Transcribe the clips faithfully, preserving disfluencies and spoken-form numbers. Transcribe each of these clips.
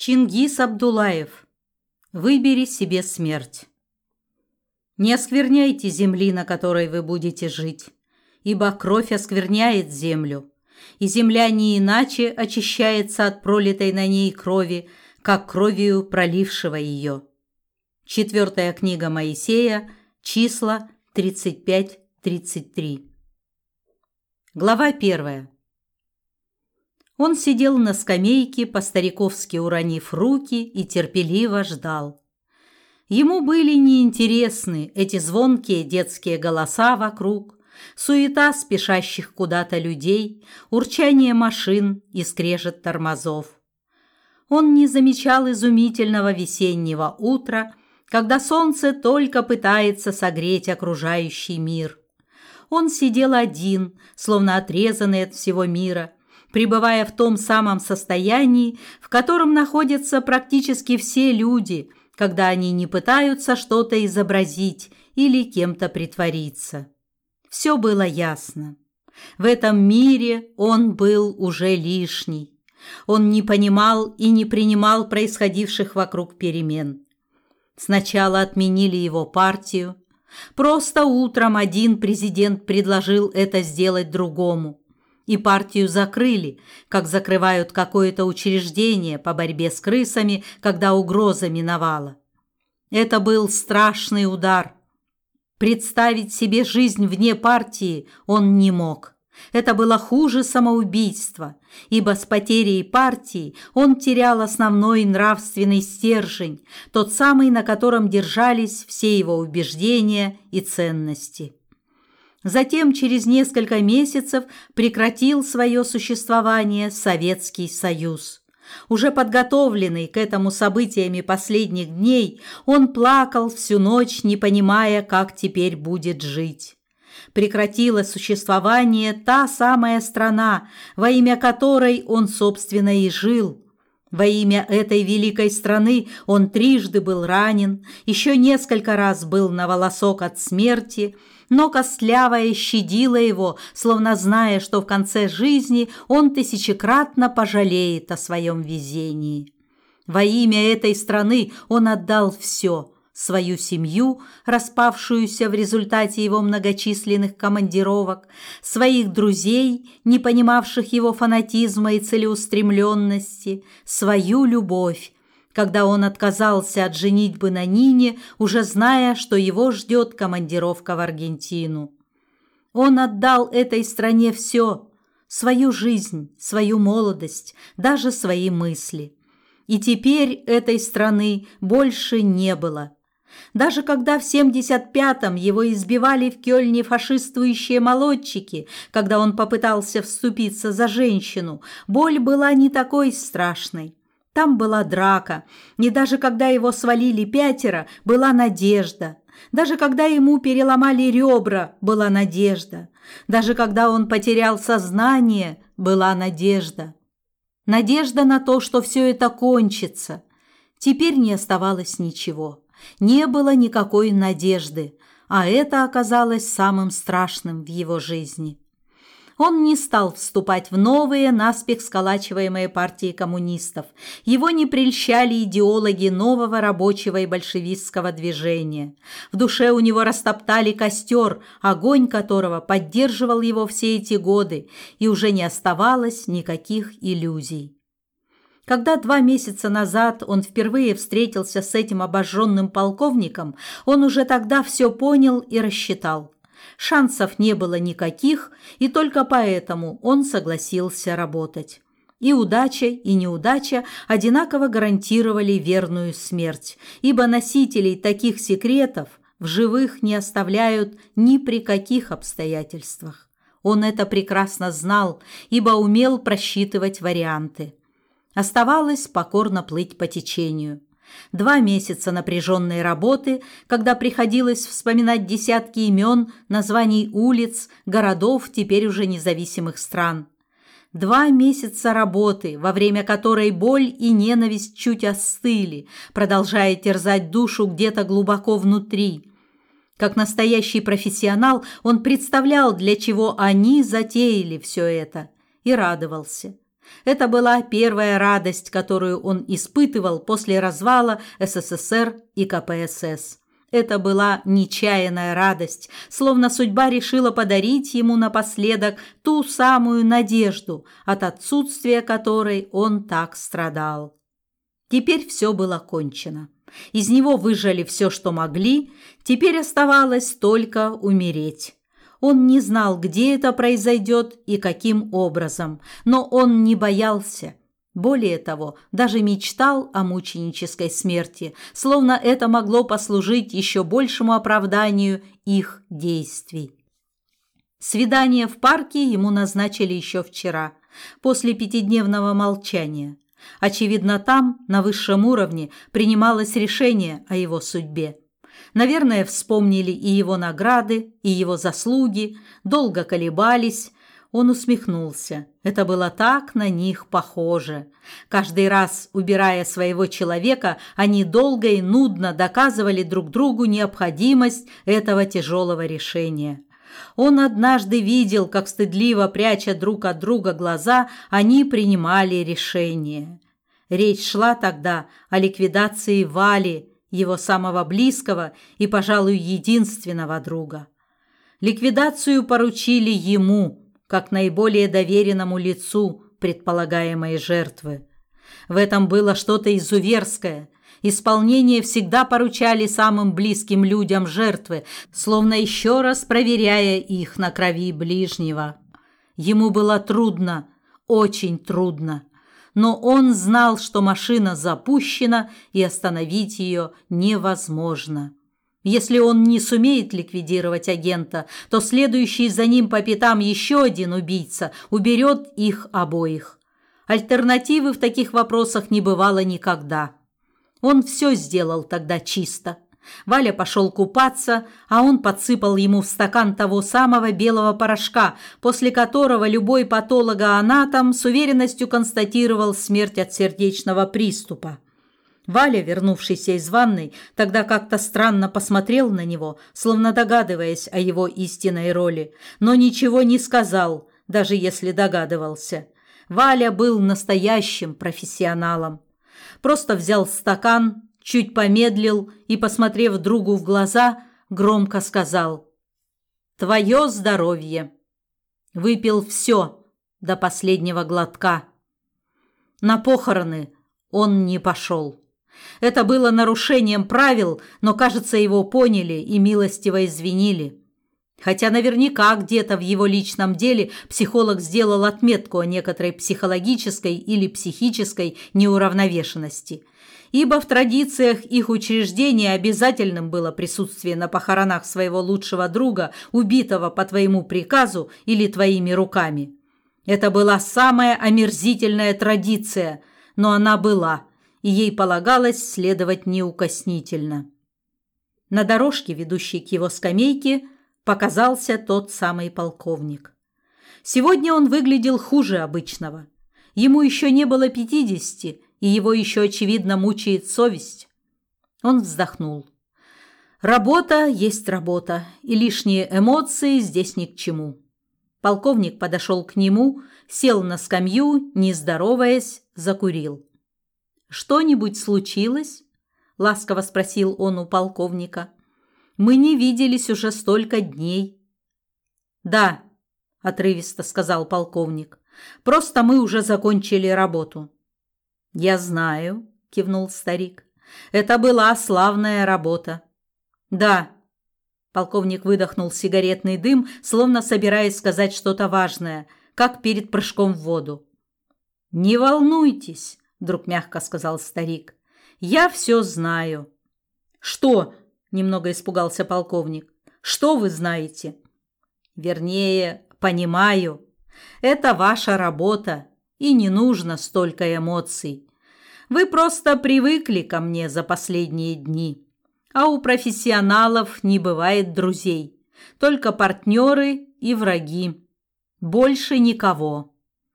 Чингис Абдуллаев. Выбери себе смерть. Не оскверняйте земли, на которой вы будете жить, ибо кровь оскверняет землю, и земля не иначе очищается от пролитой на ней крови, как кровью пролившего ее. Четвертая книга Моисея, числа тридцать пять тридцать три. Глава первая. Он сидел на скамейке, по-стариковски уронив руки, и терпеливо ждал. Ему были неинтересны эти звонкие детские голоса вокруг, суета спешащих куда-то людей, урчание машин и скрежет тормозов. Он не замечал изумительного весеннего утра, когда солнце только пытается согреть окружающий мир. Он сидел один, словно отрезанный от всего мира, пребывая в том самом состоянии, в котором находятся практически все люди, когда они не пытаются что-то изобразить или кем-то притвориться. Все было ясно. В этом мире он был уже лишний. Он не понимал и не принимал происходивших вокруг перемен. Сначала отменили его партию. Просто утром один президент предложил это сделать другому. И партию закрыли, как закрывают какое-то учреждение по борьбе с крысами, когда угроза миновала. Это был страшный удар. Представить себе жизнь вне партии он не мог. Это было хуже самоубийства, ибо с потерей партии он терял основной нравственный стержень, тот самый, на котором держались все его убеждения и ценности. Затем через несколько месяцев прекратил свое существование Советский Союз. Уже подготовленный к этому событиями последних дней, он плакал всю ночь, не понимая, как теперь будет жить. Прекратила существование та самая страна, во имя которой он, собственно, и жил. Во имя этой великой страны он трижды был ранен, еще несколько раз был на волосок от смерти, но костлявая щадила его, словно зная, что в конце жизни он тысячекратно пожалеет о своем везении. Во имя этой страны он отдал все – свою семью, распавшуюся в результате его многочисленных командировок, своих друзей, не понимавших его фанатизма и целеустремленности, свою любовь, когда он отказался от женитьбы на Нине, уже зная, что его ждет командировка в Аргентину. Он отдал этой стране все – свою жизнь, свою молодость, даже свои мысли. И теперь этой страны больше не было. Даже когда в семьдесят пятом его избивали в Кёльне фашистующие молодчики, когда он попытался вступиться за женщину, боль была не такой страшной. Там была драка, и даже когда его свалили пятеро, была надежда. Даже когда ему переломали ребра, была надежда. Даже когда он потерял сознание, была надежда. Надежда на то, что все это кончится. Теперь не оставалось ничего. Не было никакой надежды, а это оказалось самым страшным в его жизни. Он не стал вступать в новые, наспех сколачиваемые партии коммунистов. Его не прельщали идеологи нового рабочего и большевистского движения. В душе у него растоптали костер, огонь которого поддерживал его все эти годы, и уже не оставалось никаких иллюзий. Когда два месяца назад он впервые встретился с этим обожженным полковником, он уже тогда все понял и рассчитал. Шансов не было никаких, и только поэтому он согласился работать. И удача, и неудача одинаково гарантировали верную смерть, ибо носителей таких секретов в живых не оставляют ни при каких обстоятельствах. Он это прекрасно знал, ибо умел просчитывать варианты. Оставалось покорно плыть по течению. Два месяца напряженной работы, когда приходилось вспоминать десятки имен, названий улиц, городов теперь уже независимых стран. Два месяца работы, во время которой боль и ненависть чуть остыли, продолжая терзать душу где-то глубоко внутри. Как настоящий профессионал он представлял, для чего они затеяли все это, и радовался. Это была первая радость, которую он испытывал после развала СССР и ка пэ эс эс. Это была нечаянная радость, словно судьба решила подарить ему напоследок ту самую надежду, от отсутствия которой он так страдал. Теперь все было кончено. Из него выжали все, что могли, теперь оставалось только умереть. Он не знал, где это произойдет и каким образом, но он не боялся. Более того, даже мечтал о мученической смерти, словно это могло послужить еще большему оправданию их действий. Свидание в парке ему назначили еще вчера, после пятидневного молчания. Очевидно, там, на высшем уровне, принималось решение о его судьбе. Наверное, вспомнили и его награды, и его заслуги, долго колебались. Он усмехнулся. Это было так на них похоже. Каждый раз, убирая своего человека, они долго и нудно доказывали друг другу необходимость этого тяжелого решения. Он однажды видел, как, стыдливо пряча друг от друга глаза, они принимали решение. Речь шла тогда о ликвидации Вали, его самого близкого и, пожалуй, единственного друга. Ликвидацию поручили ему, как наиболее доверенному лицу предполагаемой жертвы. В этом было что-то изуверское. Исполнение всегда поручали самым близким людям жертвы, словно еще раз проверяя их на крови ближнего. Ему было трудно, очень трудно, но он знал, что машина запущена и остановить ее невозможно. Если он не сумеет ликвидировать агента, то следующий за ним по пятам еще один убийца уберет их обоих. Альтернативы в таких вопросах не бывало никогда. Он все сделал тогда чисто. Валя пошел купаться, а он подсыпал ему в стакан того самого белого порошка, после которого любой патологоанатом с уверенностью констатировал смерть от сердечного приступа. Валя, вернувшийся из ванной, тогда как-то странно посмотрел на него, словно догадываясь о его истинной роли, но ничего не сказал, даже если догадывался. Валя был настоящим профессионалом. Просто взял стакан, чуть помедлил и, посмотрев другу в глаза, громко сказал: «Твое здоровье!» Выпил все до последнего глотка. На похороны он не пошел. Это было нарушением правил, но, кажется, его поняли и милостиво извинили. Хотя наверняка где-то в его личном деле психолог сделал отметку о некоторой психологической или психической неуравновешенности, ибо в традициях их учреждения обязательным было присутствие на похоронах своего лучшего друга, убитого по твоему приказу или твоими руками. Это была самая омерзительная традиция, но она была, и ей полагалось следовать неукоснительно. На дорожке, ведущей к его скамейке, показался тот самый полковник. Сегодня он выглядел хуже обычного. Ему еще не было пятидесяти, и его еще, очевидно, мучает совесть. Он вздохнул. Работа есть работа, и лишние эмоции здесь ни к чему. Полковник подошел к нему, сел на скамью, не здороваясь, закурил. «Что-нибудь случилось?» – ласково спросил он у полковника. «Мы не виделись уже столько дней». «Да», – отрывисто сказал полковник, – «просто мы уже закончили работу». «Я знаю», – кивнул старик, – «это была славная работа». «Да», – полковник выдохнул сигаретный дым, словно собираясь сказать что-то важное, как перед прыжком в воду. «Не волнуйтесь», – вдруг мягко сказал старик, – «я все знаю». «Что?» – немного испугался полковник. «Что вы знаете?» «Вернее, понимаю. Это ваша работа, и не нужно столько эмоций. Вы просто привыкли ко мне за последние дни. А у профессионалов не бывает друзей, только партнеры и враги. Больше никого».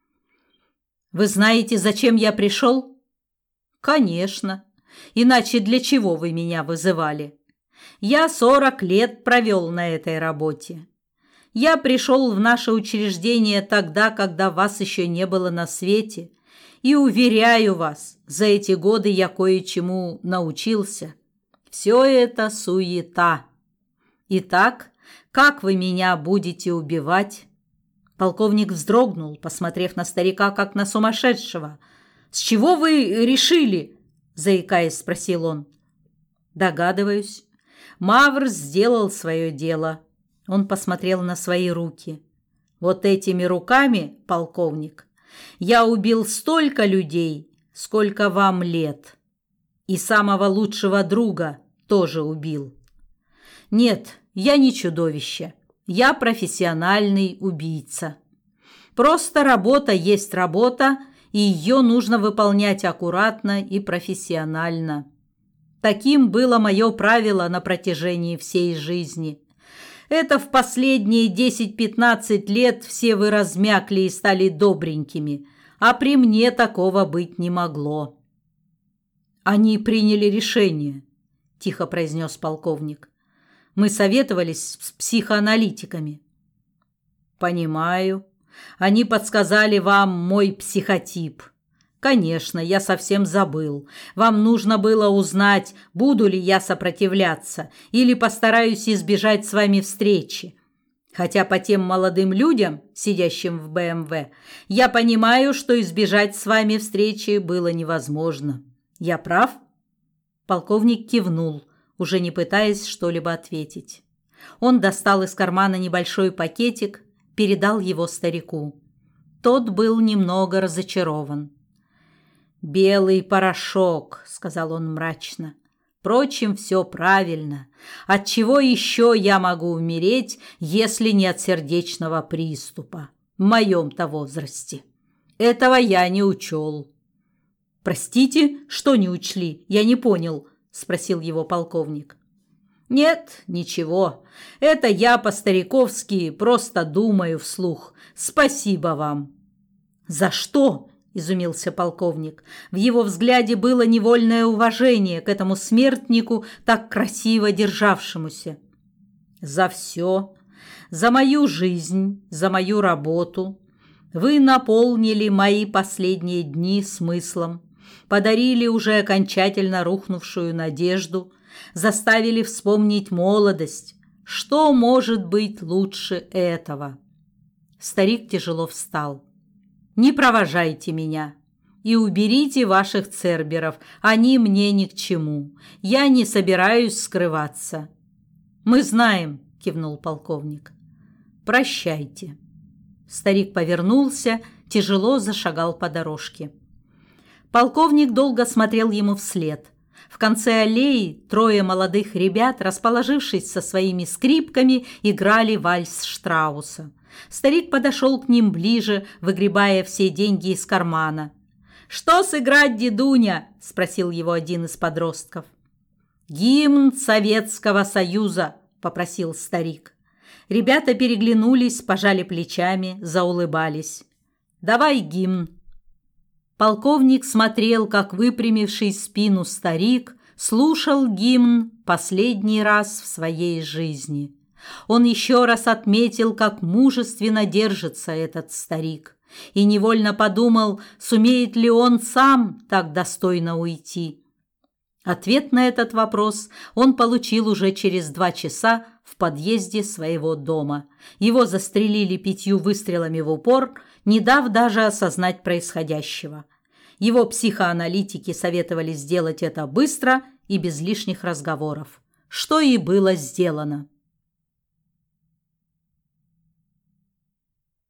«Вы знаете, зачем я пришел?» «Конечно. Иначе для чего вы меня вызывали? Я сорок лет провел на этой работе. Я пришел в наше учреждение тогда, когда вас еще не было на свете, и уверяю вас, за эти годы я кое-чему научился. Все это суета. Итак, как вы меня будете убивать?» Полковник вздрогнул, посмотрев на старика, как на сумасшедшего. «С чего вы решили?» – заикаясь, спросил он. «Догадываюсь. Мавр сделал свое дело». Он посмотрел на свои руки. «Вот этими руками, полковник, я убил столько людей, сколько вам лет. И самого лучшего друга тоже убил. Нет, я не чудовище. Я профессиональный убийца. Просто работа есть работа, и ее нужно выполнять аккуратно и профессионально. Таким было мое правило на протяжении всей жизни. Это в последние десять-пятнадцать лет все вы размякли и стали добренькими, а при мне такого быть не могло». «Они приняли решение», – тихо произнес полковник. «Мы советовались с психоаналитиками». «Понимаю. Они подсказали вам мой психотип. Конечно, я совсем забыл. Вам нужно было узнать, буду ли я сопротивляться или постараюсь избежать с вами встречи. Хотя по тем молодым людям, сидящим в бэ эм вэ, я понимаю, что избежать с вами встречи было невозможно. Я прав?» Полковник кивнул, уже не пытаясь что-либо ответить. Он достал из кармана небольшой пакетик, передал его старику. Тот был немного разочарован. «Белый порошок», — сказал он мрачно. «Впрочем, все правильно. От чего еще я могу умереть, если не от сердечного приступа? В моем-то возрасте. Этого я не учел». «Простите, что не учли? Я не понял», — спросил его полковник. «Нет, ничего. Это я по-стариковски просто думаю вслух. Спасибо вам». «За что?» – изумился полковник. В его взгляде было невольное уважение к этому смертнику, так красиво державшемуся. «За все. За мою жизнь, за мою работу. Вы наполнили мои последние дни смыслом, подарили уже окончательно рухнувшую надежду, заставили вспомнить молодость. Что может быть лучше этого?» Старик тяжело встал. «Не провожайте меня и уберите ваших церберов, они мне ни к чему. Я не собираюсь скрываться». «Мы знаем», – кивнул полковник. «Прощайте». Старик повернулся, тяжело зашагал по дорожке. Полковник долго смотрел ему вслед. В конце аллеи трое молодых ребят, расположившись со своими скрипками, играли вальс Штрауса. Старик подошел к ним ближе, выгребая все деньги из кармана. «Что сыграть, дедуня?» – спросил его один из подростков. «Гимн Советского Союза», – попросил старик. Ребята переглянулись, пожали плечами, заулыбались. «Давай гимн». Полковник смотрел, как выпрямивший спину старик слушал гимн последний раз в своей жизни. Он еще раз отметил, как мужественно держится этот старик, и невольно подумал, сумеет ли он сам так достойно уйти. Ответ на этот вопрос он получил уже через два часа в подъезде своего дома. Его застрелили пятью выстрелами в упор, не дав даже осознать происходящего. Его психоаналитики советовали сделать это быстро и без лишних разговоров, что и было сделано.